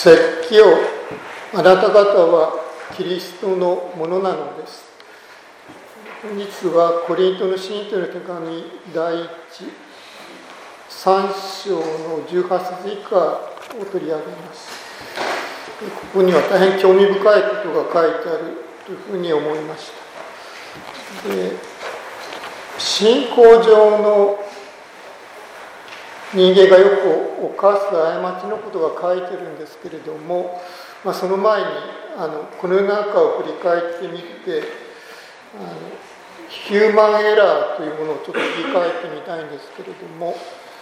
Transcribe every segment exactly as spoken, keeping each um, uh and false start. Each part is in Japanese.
説教、あなた方はキリストのものなのです。本日はコリントの信徒の手紙第一さん章のじゅうはち節以下を取り上げます。ここには大変興味深いことが書いてあるというふうに思いました。で、信仰上の人間がよく犯す過ちのことが書いてるんですけれども、まあ、その前にあのこの世の中を振り返ってみて、あのヒューマンエラーというものをちょっと振り返ってみたいんですけれども、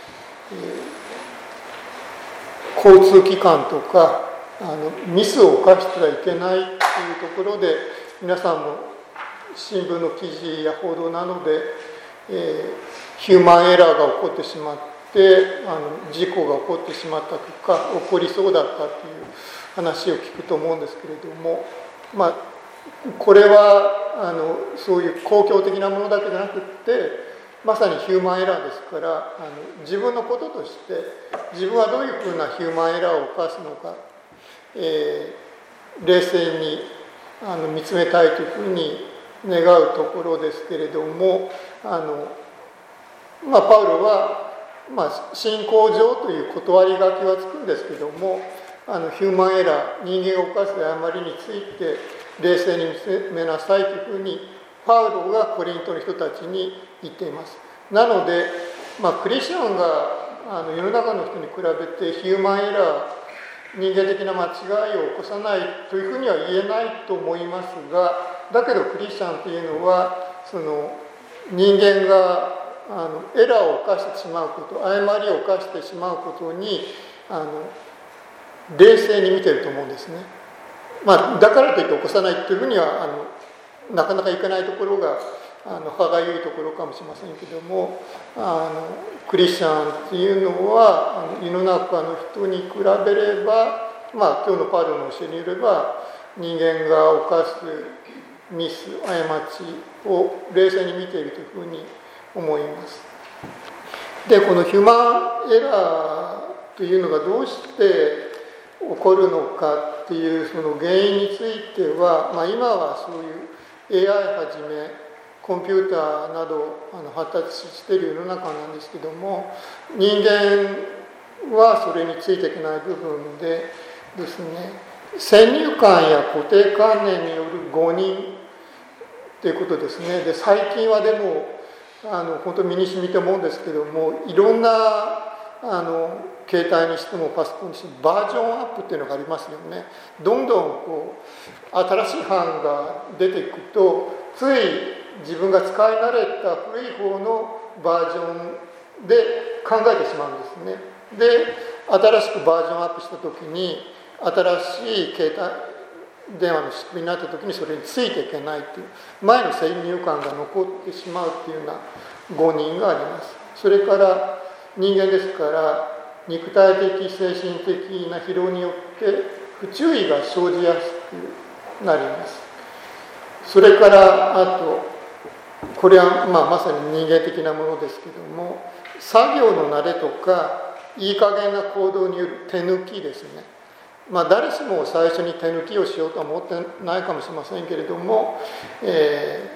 えー、交通機関とかあのミスを犯してはいけないというところで、皆さんも新聞の記事や報道などで、えー、ヒューマンエラーが起こってしまってであの事故が起こってしまったとか起こりそうだったという話を聞くと思うんですけれども、まあ、これはあのそういう公共的なものだけじゃなくってまさにヒューマンエラーですから、あの自分のこととして自分はどういうふうなヒューマンエラーを犯すのか、えー、冷静にあの見つめたいというふうに願うところですけれども、あの、まあ、パウロはまあ、信仰上という断り書きはつくんですけども、あのヒューマンエラー、人間が犯す誤りについて冷静に見つめなさいというふうにパウロがコリントの人たちに言っています。なので、まあ、クリスチャンがあの世の中の人に比べてヒューマンエラー、人間的な間違いを起こさないというふうには言えないと思いますが、だけどクリスチャンというのはその人間があのエラーを犯してしまうこと、誤りを犯してしまうことにあの冷静に見ていると思うんですね。まあ、だからといって起こさないというふうにはあのなかなかいかないところがあの歯がゆいところかもしれませんけども、あのクリスチャンっていうのはあの世の中の人に比べれば、まあ、今日のパウロの教えによれば人間が犯すミス、過ちを冷静に見ているというふうに思います。で、このヒューマンエラーというのがどうして起こるのかっていうその原因については、まあ、今はそういう エーアイ はじめコンピューターなどあの発達している世の中なんですけども、人間はそれについていけない部分でですね、先入観や固定観念による誤認ということですね。で、最近はでもあの本当に身に染みて思うんですけども、いろんなあの携帯にしてもパソコンにしてもバージョンアップっていうのがありますよね。どんどんこう新しい版が出ていくと、つい自分が使い慣れた古い方のバージョンで考えてしまうんですね。で、新しくバージョンアップした時に新しい携帯電話の仕組みになった時にそれについていけないっていう前の先入観が残ってしまうっていうような誤認があります。それから人間ですから肉体的精神的な疲労によって不注意が生じやすくなります。それからあとこれはまあまさに人間的なものですけども、作業の慣れとかいい加減な行動による手抜きですね。まあ、誰しも最初に手抜きをしようとは思ってないかもしれませんけれども、え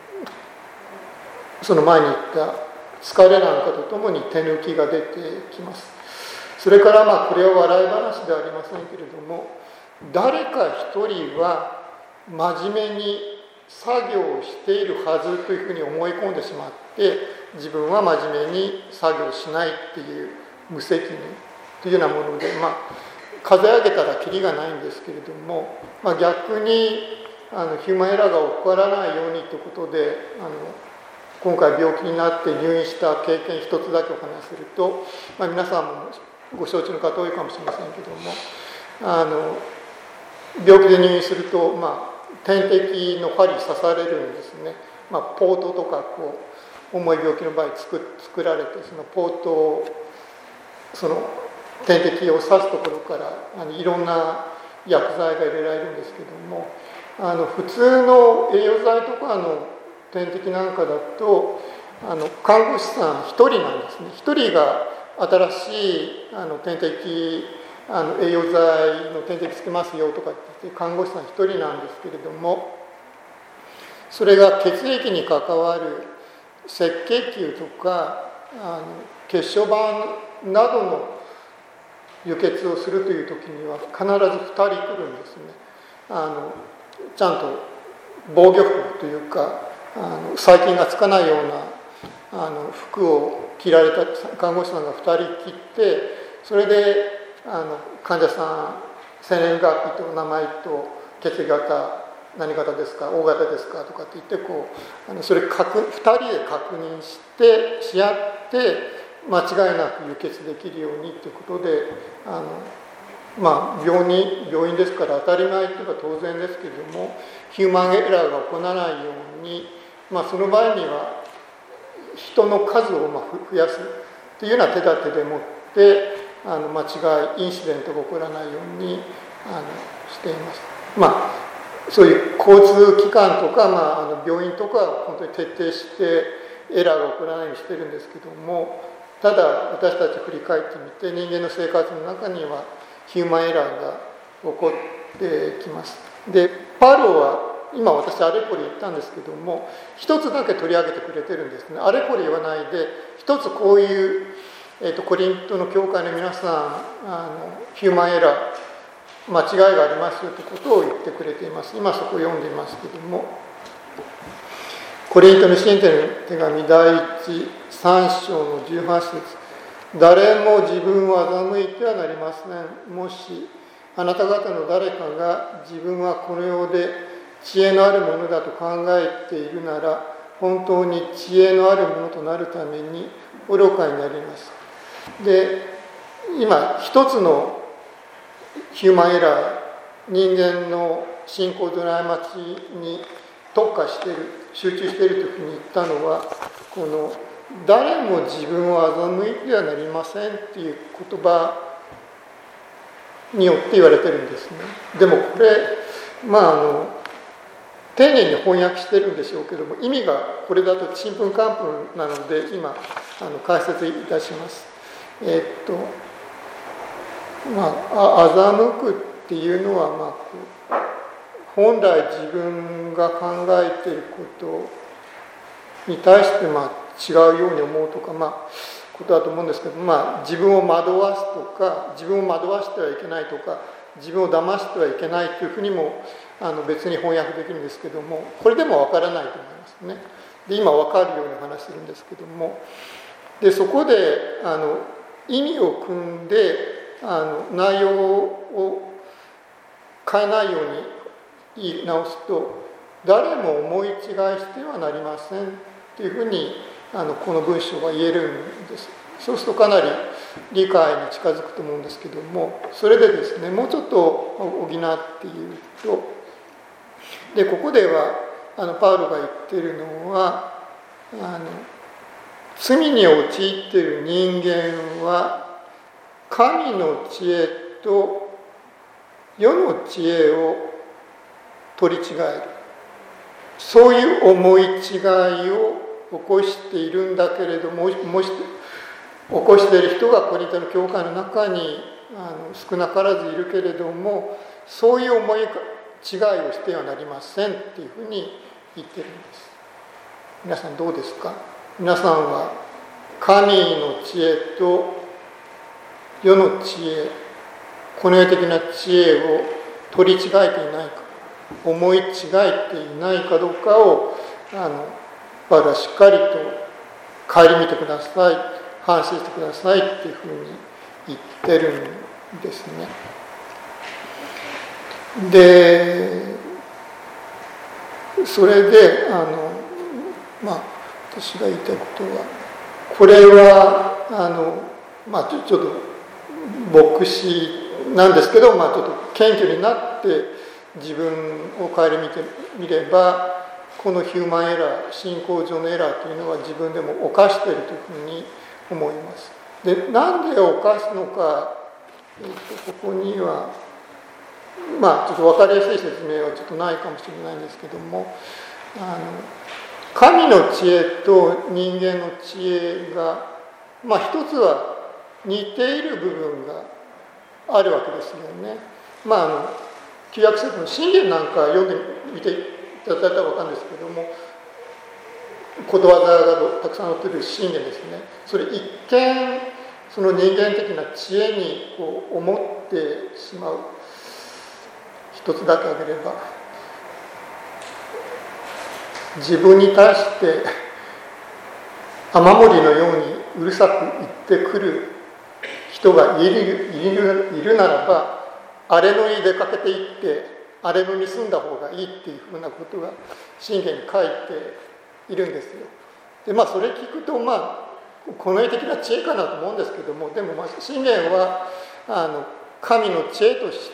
ー、その前に言った疲れなんかとともに手抜きが出てきます。それからまあこれは笑い話ではありませんけれども、誰か一人は真面目に作業をしているはずというふうに思い込んでしまって、自分は真面目に作業しないっていう無責任というようなもので、まあ数え上げたらキリがないんですけれども、まあ、逆にあのヒューマンエラーが起こらないようにということで、あの今回病気になって入院した経験一つだけお話しすると、まあ、皆さんもご承知の方多いかもしれませんけども、あの病気で入院すると、まあ、点滴の針刺されるんですね。まあ、ポートとかこう重い病気の場合 作, 作られて、そのポートをその点滴を刺すところからあのいろんな薬剤が入れられるんですけども、あの普通の栄養剤とかの点滴なんかだとあの看護師さんひとりなんですね。ひとりが新しいあの点滴あの栄養剤の点滴つけますよとかって言って看護師さん一人なんですけれども、それが血液に関わる赤血球とかあの血小板などの輸血をするという時には必ずふたり来るんですね。あのちゃんと防御服というかあの細菌がつかないようなあの服を着られた看護師さんがふたり来て、それであの患者さん生年月日と名前と血液型何型ですか O 型ですかとかって言ってこうあのそれ確ふたりで確認してし合って間違いなく輸血できるようにということで、あのまあ病院病院ですから当たり前というか当然ですけれどもヒューマンエラーが起こらないように、まあ、その場合には人の数をまあ増やすというような手立てでもってあの間違いインシデントが起こらないようにあのしています。まあそういう交通機関とか、まあ、あの病院とかは本当に徹底してエラーが起こらないようにしてるんですけども、ただ私たち振り返ってみて人間の生活の中にはヒューマンエラーが起こってきます。でパウロは今私あれこれ言ったんですけども一つだけ取り上げてくれてるんですね。あれこれ言わないで一つこういう、えーと、コリントの教会の皆さんあのヒューマンエラー間違いがありますよということを言ってくれています。今そこを読んでいますけども、コリントの信徒の手紙第一さん章のじゅうはち節、誰も自分を欺いてはなりません。もしあなた方の誰かが自分はこの世で知恵のあるものだと考えているなら、本当に知恵のあるものとなるために愚かになります。で、今一つのヒューマンエラー、人間の信仰と過ちに特化している、集中しているときに言ったのは、この誰も自分を欺いてはなりませんっていう言葉によって言われてるんですね。でもこれ、まああの丁寧に翻訳してるんでしょうけども、意味がこれだとちんぷんかんぷんなので今あの解説いたします。えー、っとまあ欺くっていうのは、まあ、こう本来自分が考えていることに対してまあ違うように思うとか、まあ、ことだと思うんですけど、まあ、自分を惑わすとか自分を惑わしてはいけないとか自分を騙してはいけないというふうにもあの別に翻訳できるんですけども、これでもわからないと思いますね。で今わかるように話してるんですけども、でそこであの意味を組んであの内容を変えないように言い直すと、誰も思い違いしてはなりませんというふうにあのこの文章は言えるんです。そうするとかなり理解に近づくと思うんですけども、それでですねもうちょっと補って言うと、でここではあのパウロが言っているのは、あの罪に陥っている人間は神の知恵と世の知恵を取り違える、そういう思い違いを起こしているんだけれども、もし起こしている人がコリントの教会の中にあの少なからずいるけれども、そういう思い違いをしてはなりませんっていうふうに言ってるんです。皆さんどうですか？皆さんは神の知恵と世の知恵、この世的な知恵を取り違えていないか、思い違えていないかどうかをあのパウロはしっかりと顧みてください、反省してくださいっていうふうに言ってるんですね。でそれであのまあ私が言いたいことは、これはあのまあちょっと牧師なんですけど、まあちょっと謙虚になって自分を顧みてみれば、このヒューマンエラー、信仰上のエラーというのは自分でも犯しているというふうに思います。で、なんで犯すのか、えー、とここにはまあちょっと分かりやすい説明はちょっとないかもしれないんですけども、あの神の知恵と人間の知恵が、まあ一つは似ている部分があるわけですよね。まああの旧約聖書の箴言なんか読んでみていただいたら分かるんですけども、ことわざがたくさん載っている箴言ですね。それ一見その人間的な知恵にこう思ってしまう。一つだけ挙げれば、自分に対して雨漏りのようにうるさく言ってくる人がいる、いる、いるならば、荒れ野に出かけていって荒れ野に住んだ方がいいっていうふうなことが箴言に書いているんですよ。でまあそれ聞くとまあこの絵的な知恵かなと思うんですけども、でもまあ箴言はあの神の知恵として、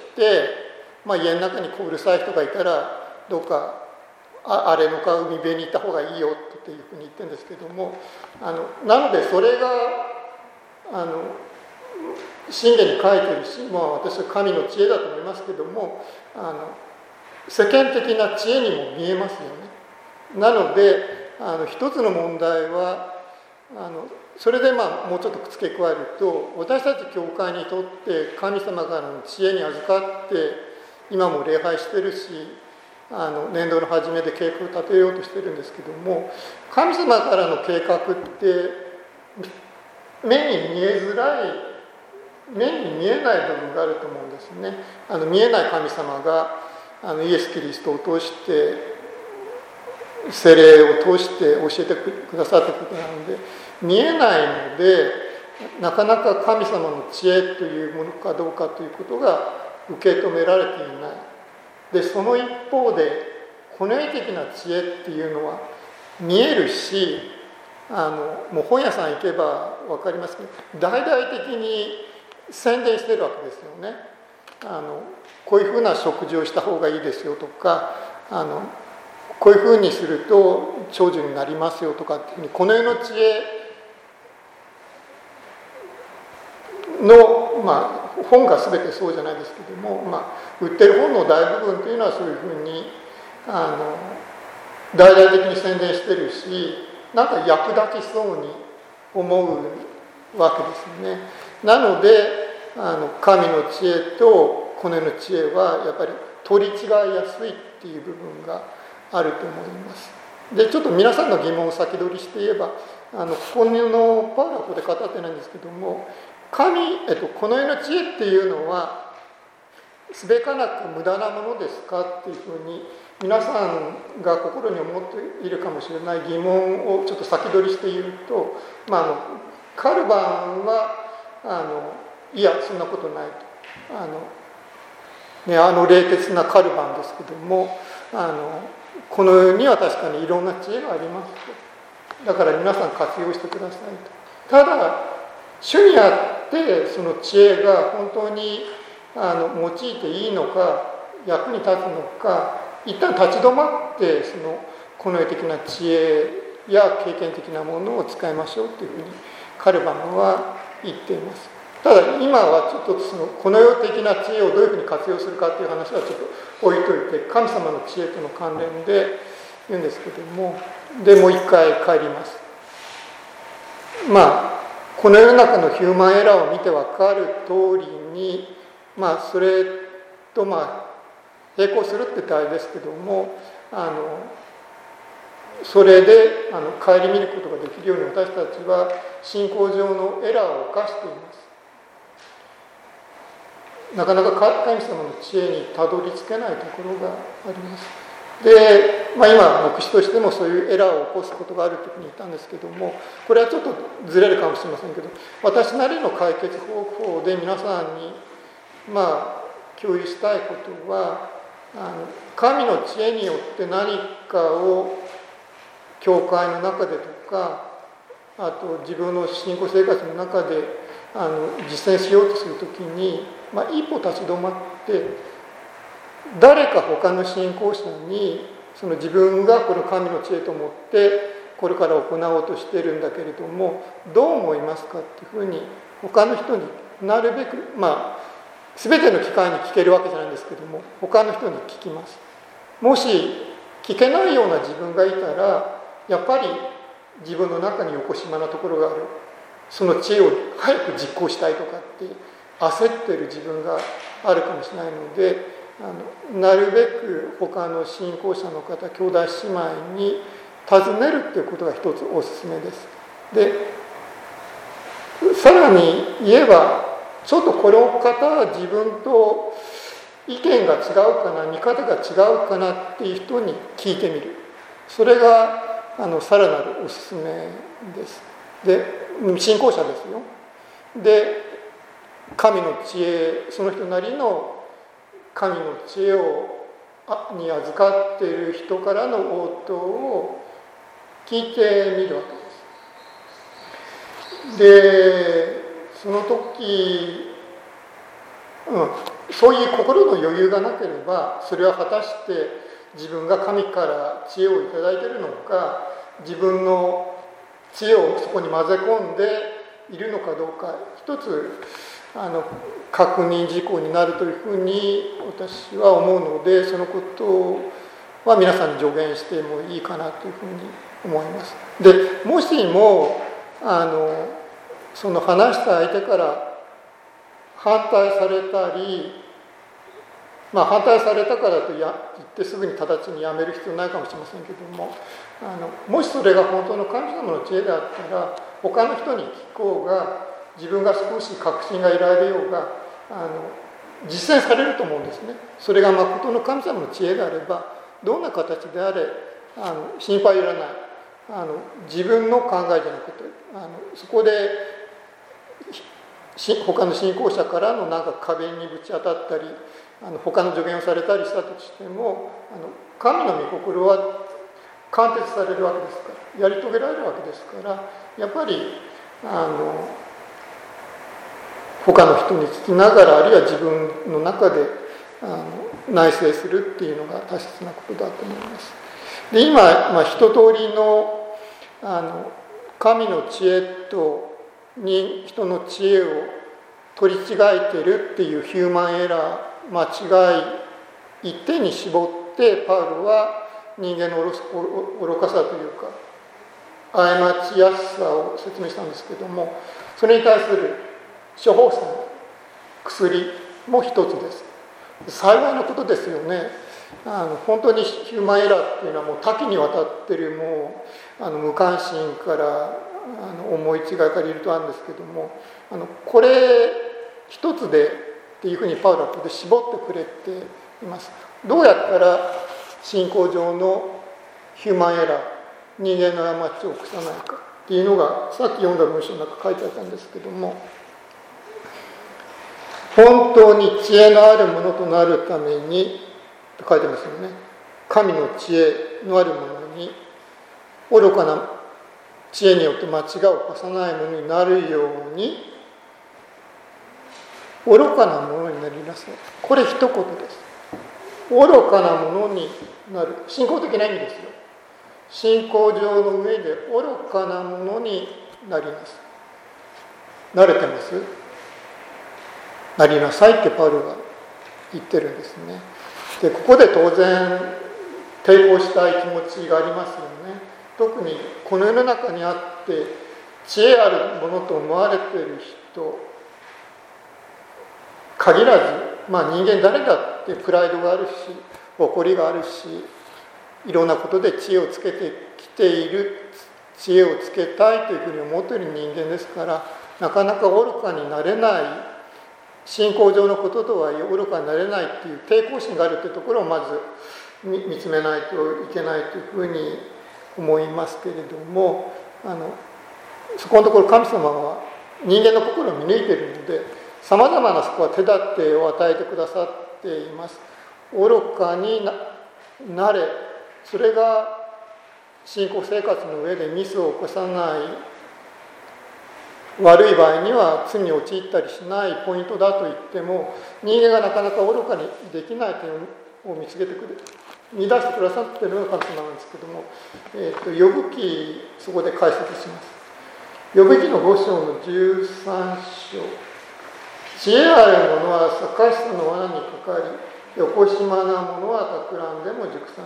まあ、家の中にこううるさい人がいたらどうか荒れ野か海辺に行った方がいいよっていうふうに言ってるんですけども、あのなのでそれがあの箴言に書いてるし、まあ、私は神の知恵だと思いますけども、あの世間的な知恵にも見えますよね。なのであの一つの問題はあのそれでまあもうちょっと付け加えると、私たち教会にとって神様からの知恵に預かって今も礼拝してるし、あの年度の初めで計画を立てようとしてるんですけども、神様からの計画って目に見えづらい、目に見えない部分があると思うんですね。あの見えない神様があのイエス・キリストを通して聖霊を通して教えてくださったことなので見えないので、なかなか神様の知恵というものかどうかということが受け止められていない。でその一方でこの絵的な知恵っていうのは見えるし、あのもう本屋さん行けば分かりますけど大々的に宣伝してるわけですよね。あのこういうふうな食事をした方がいいですよとか、あのこういうふうにすると長寿になりますよとかっていうふうに、この世の知恵の、まあ、本が全てそうじゃないですけども、まあ、売ってる本の大部分というのはそういうふうにあの大々的に宣伝してるし、なんか役立ちそうに思うわけですね。なのであの神の知恵とこの世の知恵はやっぱり取り違いやすいっていう部分があると思います。でちょっと皆さんの疑問を先取りして言えば、あのここのパラフで語ってないんですけども、神、えっと、この世の知恵っていうのはすべからく無駄なものですかっていうふうに皆さんが心に思っているかもしれない疑問をちょっと先取りして言うと、まあ、あのカルバンはあのいやそんなことないと、あの、ね、あの冷徹なカルバンですけども、あのこの世には確かにいろんな知恵がありますと、だから皆さん活用してくださいと。ただ主にあってその知恵が本当にあの用いていいのか役に立つのか、一旦立ち止まってそのこの世的な知恵や経験的なものを使いましょうというふうにカルバンは言っています。ただ今はちょっとそのこの世的な知恵をどういうふうに活用するかという話はちょっと置いといて、神様の知恵との関連で言うんですけども、でもう一回帰ります。まあこの世の中のヒューマンエラーを見て分かる通りに、まあそれとまあ並行するって言ったらあれですけども、あのそれであの顧みることができるように私たちは信仰上のエラーを犯しています。なかなか神様の知恵にたどり着けないところがあります。で、まあ、今牧師としてもそういうエラーを起こすことがあるというふうに言ったんですけども、これはちょっとずれるかもしれませんけど、私なりの解決方法で皆さんにまあ共有したいことは、あの神の知恵によって何かを教会の中でとか、あと自分の信仰生活の中であの実践しようとするときに、まあ、一歩立ち止まって誰か他の信仰者にその自分がこの神の知恵と思ってこれから行おうとしているんだけれどもどう思いますかっていうふうに他の人になるべく、まあ全ての機会に聞けるわけじゃないんですけども、他の人に聞きます。もし聞けないような自分がいたらやっぱり自分の中によこしまなところがある、その知恵を早く実行したいとかって焦っている自分があるかもしれないので、あのなるべく他の信仰者の方、兄弟姉妹に尋ねるっていうことが一つおすすめです。で、さらに言えば、ちょっとこの方は自分と意見が違うかな、見方が違うかなっていう人に聞いてみる。それがあのさらなるおすすめです。で、信仰者ですよ。で、神の知恵、その人なりの神の知恵をに預かっている人からの応答を聞いてみるわけです。で、その時、うん、そういう心の余裕がなければ、それは果たして自分が神から知恵をいただいているのか、自分の知恵をそこに混ぜ込んでいるのかどうか、一つあの確認事項になるというふうに私は思うので、そのことは皆さんに助言してもいいかなというふうに思います。で、もしもあのその話した相手から反対されたり、まあ反対されたからとや言ってすぐに直ちにやめる必要ないかもしれませんけども、あのもしそれが本当の神様の知恵であったら、他の人に聞こうが、自分が少し確信が得られようが、あの実践されると思うんですね。それが誠の神様の知恵であれば、どんな形であれあの心配いらない。あの自分の考えじゃなくて、あのそこで他の信仰者からのなんか壁にぶち当たったり、あの他の助言をされたりしたとしても、あの神の御心は貫徹されるわけですから、やり遂げられるわけですから、やっぱりあの他の人に聞きながら、あるいは自分の中であの内省するっていうのが大切なことだと思います。で、今、まあ、一通りのあの神の知恵とに人の知恵を取り違えているっていうヒューマンエラー、間違い一点に絞ってパウロは人間の愚かさというか過ちやすさを説明したんですけども、それに対する処方箋、薬も一つです。幸いなことですよね。あの本当にヒューマンエラーっていうのはもう多岐にわたってる、もうあの無関心からあの思い違いからいるとあるんですけども、あのこれ一つでっていうふうにパウロはここで絞ってくれています。どうやったら信仰上のヒューマンエラー、人間の過ちを犯さないかっていうのがさっき読んだ文章の中書いてあったんですけども、本当に知恵のあるものとなるためにと書いてますよね。神の知恵のあるものに、愚かな知恵によって間違いを犯さないものになるように、愚かなものになりなさい。これ一言です。愚かなものになる。信仰的な意味ですよ。信仰上の上で愚かなものになりなさい。慣れてます？なりなさいってパウロが言ってるんですね。で、ここで当然抵抗したい気持ちがありますよね。特にこの世の中にあって知恵あるものと思われている人、限らず、まあ人間誰だってプライドがあるし、誇りがあるし、いろんなことで知恵をつけてきている、知恵をつけたいというふうに思っている人間ですから、なかなか愚かになれない、信仰上のこととはいえ愚かになれないっていう抵抗心があるというところをまず見つめないといけないというふうに思いますけれども、あのそこのところ神様は人間の心を見抜いているので、さまざまなそこは手立てを与えてくださっています。愚かに な, なれ、それが信仰生活の上でミスを起こさない、悪い場合には罪に陥ったりしないポイントだと言っても、人間がなかなか愚かにできない点を見つけてくる、見出してくださっているのが神様なんですけども、えーと、ヨブ記、そこで解説します。ヨブ記のご章のじゅうさん章、知恵ある者は逆しさの罠にかかり、よこしまな者は企んでも熟さない。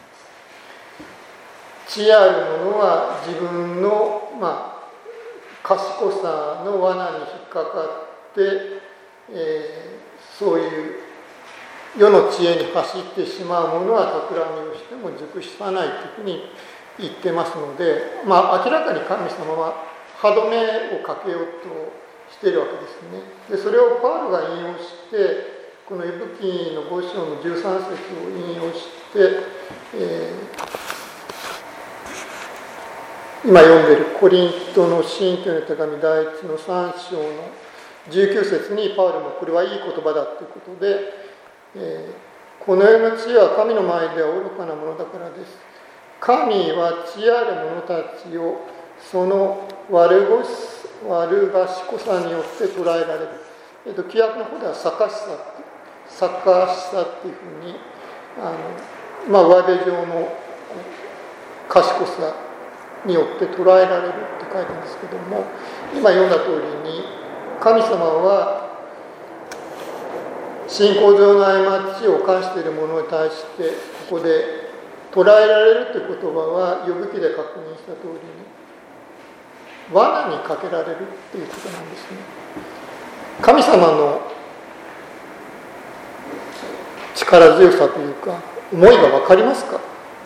知恵ある者は自分の、まあ、賢さの罠に引っかかってえー、そういう世の知恵に走ってしまうものは企みをしても熟さないというふうに言ってますので、まあ、明らかに神様は歯止めをかけようとしているわけですね。でそれをパウロが引用してこのエブ記のご章のじゅうさん節を引用して、えー、今読んでいるコリントの信徒の手紙第一のさん章のじゅうきゅう節にパウロもこれはいい言葉だということで、えー、この世の知恵は神の前では愚かなものだからです。神は知恵ある者たちをその悪ごし悪賢さによって捉えられる。えっと、規約の方では逆しさって逆しさっていうふうにあの、まあ、上辺上の賢さによって捉えられるって書いてあるんですけども、今読んだ通りに神様は信仰上の過ちを犯している者に対してここで捉えられるという言葉は呼ぶ記で確認した通りに罠にかけられるっていうことなんですね。神様の力強さというか思いが分かりますか？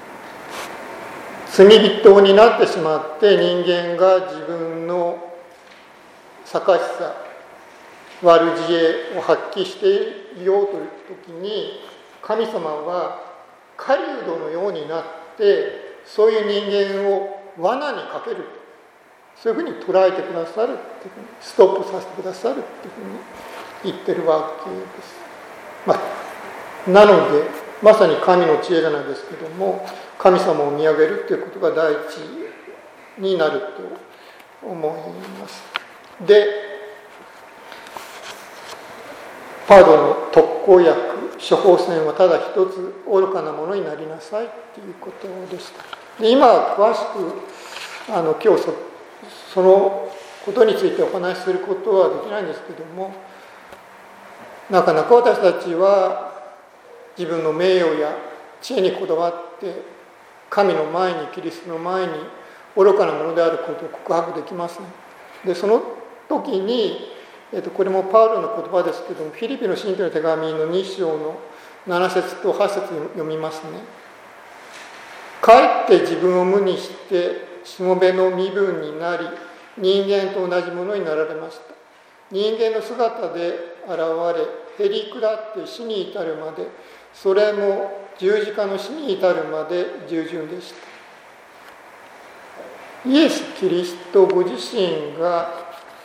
罪人になってしまって人間が自分の逆しさ悪知恵を発揮していようという時に神様は狩人のようになってそういう人間を罠にかける、そういうふうに捉えてくださるっていうふうにストップさせてくださるっていうふうに言ってるわけです。まあ、なのでまさに神の知恵じゃないですけども神様を見上げるということが第一になると思います。でパウロの特効薬処方箋はただ一つ愚かなものになりなさいということでした。で今詳しくあの今日 そ, そのことについてお話しすることはできないんですけども、なかなか私たちは自分の名誉や知恵にこだわって神の前にキリストの前に愚かなものであることを告白できません。でその時に、えっと、これもパウロの言葉ですけどもフィリピの信徒の手紙のに章のなな節とはち節読みますね。かえって自分を無にしてしもべの身分になり人間と同じものになられました。人間の姿で現れへり下って死に至るまで、それも十字架の死に至るまで従順でした。イエス・キリストご自身が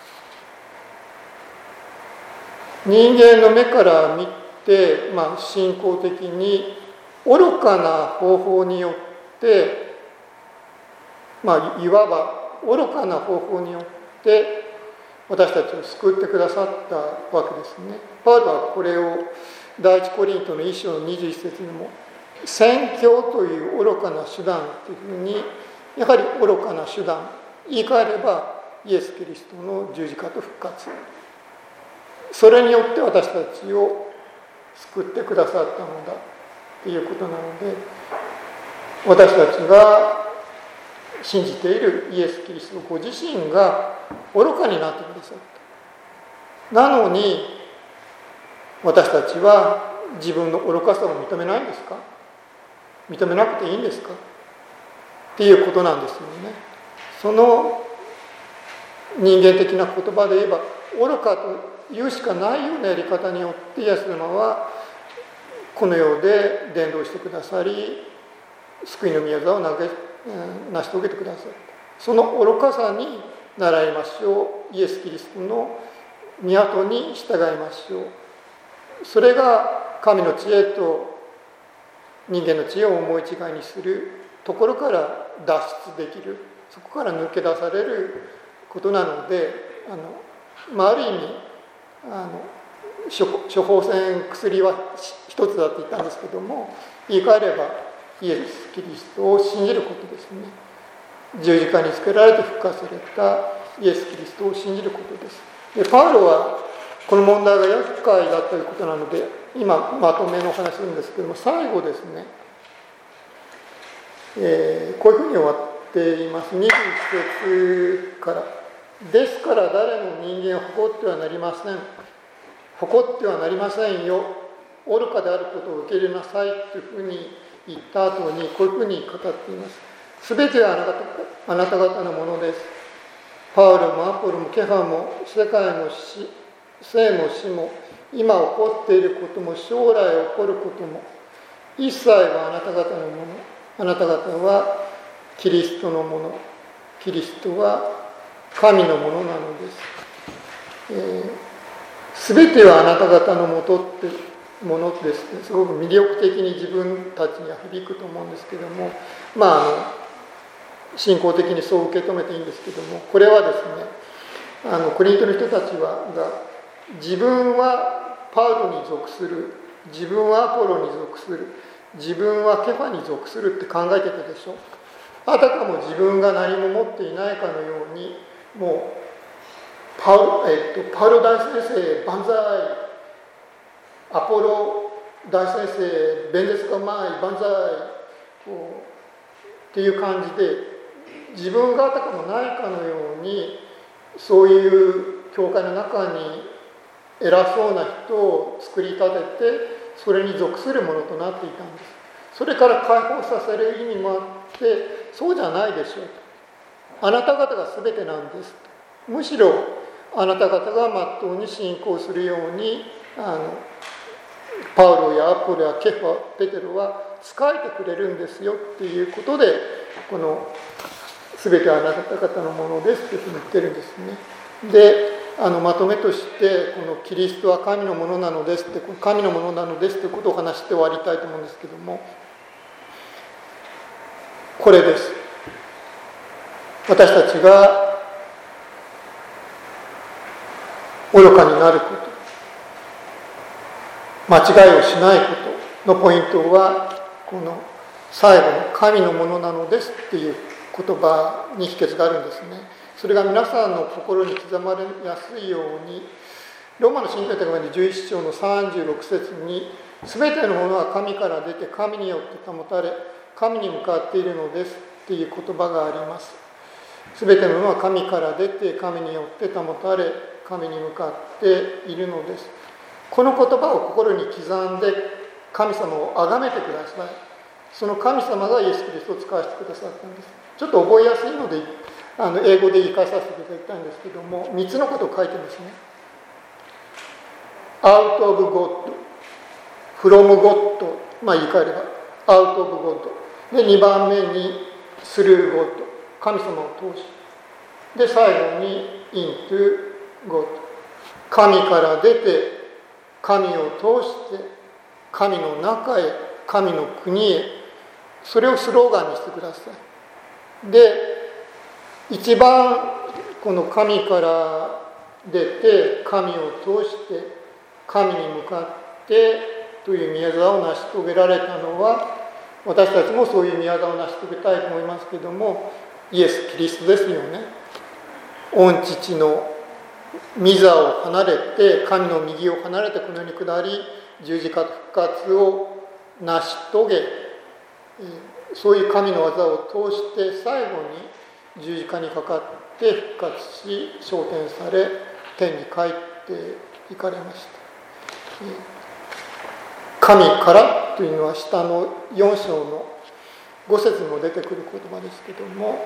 人間の目から見て、まあ、信仰的に愚かな方法によって、まあ、いわば愚かな方法によって私たちを救ってくださったわけですね。パウロはこれを第一コリントの一章のにじゅういち節にも宣教という愚かな手段というふうに、やはり愚かな手段、言い換えればイエス・キリストの十字架と復活、それによって私たちを救ってくださったのだということなので、私たちが信じているイエス・キリストご自身が愚かになってくださった。なのに私たちは自分の愚かさを認めないんですか？認めなくていいんですか？っていうことなんですよね。その人間的な言葉で言えば愚かと言うしかないようなやり方によってイエス様はこの世で伝道してくださり救いの御業を投げ成し遂げてくださった。その愚かさに習いましょう。イエス・キリストの御後に従いましょう。それが神の知恵と人間の知恵を思い違いにするところから脱出できる、そこから抜け出されることなので、あの、まあ、ある意味あの 処, 処方箋薬は一つだって言ったんですけども、言い換えればイエス・キリストを信じることですね。十字架につけられて復活されたイエス・キリストを信じることです。でパウロはこの問題が厄介だということなので今まとめのお話するんですけども、最後ですね、えー、こういうふうに終わっています。にじゅういち節から、ですから誰も人間を誇ってはなりません。 誇ってはなりませんよ、愚かであることを受け入れなさいというふうに言った後にこういうふうに語っています。すべてはあなたあなた方のものです。パウロもアポロもケファも世界も死生も死も今起こっていることも将来起こることも一切はあなた方のもの。あなた方はキリストのもの。キリストは神のものなのです。すべ、えー、てはあなた方のもとってものですね。すごく魅力的に自分たちには響くと思うんですけども、まああの信仰的にそう受け止めていいんですけども、これはですね、あのコリントの人たちはが自分はパウロに属する、自分はアポロに属する、自分はケファに属するって考えてたでしょ。あたかも自分が何も持っていないかのように、もうパウ、えっと、パウロ大先生万歳、アポロ大先生弁舌が前万歳こうっていう感じで、自分があたかもないかのようにそういう教会の中に偉そうな人を作り立てて、それに属するものとなっていたんです。それから解放させる意味もあって、そうじゃないでしょうと。あなた方が全てなんですと。むしろあなた方がまっとうに信仰するように、あのパウロやアポロやケファ、ペテロは仕えてくれるんですよっていうことで、この全てはあなた方のものですっていうふうに言ってるんですね。で、あのまとめとしてこのキリストは神のものなのですって、神のものなのですということを話して終わりたいと思うんですけども、これです。私たちが愚かになること、間違いをしないことのポイントは、この最後の神のものなのですっていう言葉に秘訣があるんですね。それが皆さんの心に刻まれやすいように、ローマの信教手紙のじゅういち章のさんじゅうろく節に、すべてのものは神から出て神によって保たれ、神に向かっているのですっていう言葉があります。すべてのものは神から出て神によって保たれ、神に向かっているのです。この言葉を心に刻んで神様を崇めてください。その神様がイエス・キリストを使わせてくださったんです。ちょっと覚えやすいのであの英語で言い換えさせていただきたいんですけども、みっつのことを書いてますね。out of God, from God、まあ言い換えれば out of God で、にばんめに through God、 神様を通し、で最後に into God、 神から出て神を通して神の中へ、神の国へ、それをスローガンにしてください。で、一番この神から出て神を通して神に向かってという宮沢を成し遂げられたのは、私たちもそういう宮沢を成し遂げたいと思いますけども、イエス・キリストですよね。御父の御座を離れて、神の右を離れてこの世に下り、十字架と復活を成し遂げ、そういう神の技を通して最後に十字架にかかって復活し、昇天され天に帰っていかれました。神からというのは下のよん章のご節にも出てくる言葉ですけども、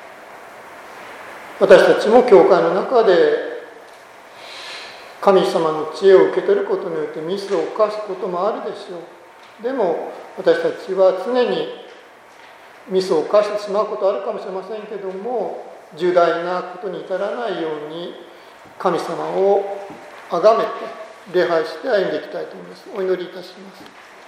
私たちも教会の中で神様の知恵を受け取ることによってミスを犯すこともあるでしょう。でも私たちは常にミスを犯してしまうことあるかもしれませんけども、重大なことに至らないように神様を崇めて礼拝して歩んでいきたいと思います。お祈りいたします。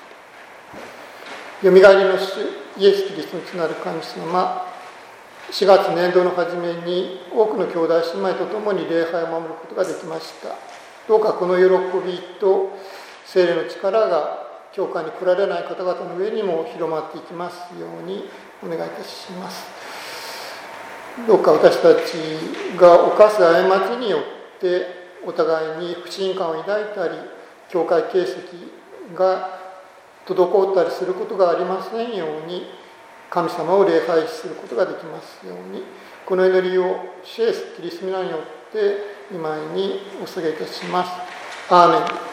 よみがえりの主イエス・キリストにつなる神様、しがつ年度の初めに多くの兄弟姉妹と共に礼拝を守ることができました。どうかこの喜びと聖霊の力が教会に来られない方々の上にも広まっていきますようにお願いいたします。どうか私たちが犯す過ちによってお互いに不信感を抱いたり、教会形跡が滞ったりすることがありませんように、神様を礼拝することができますように、この祈りを主イエスキリストの名によって御前にお捧げいたします。 アーメン。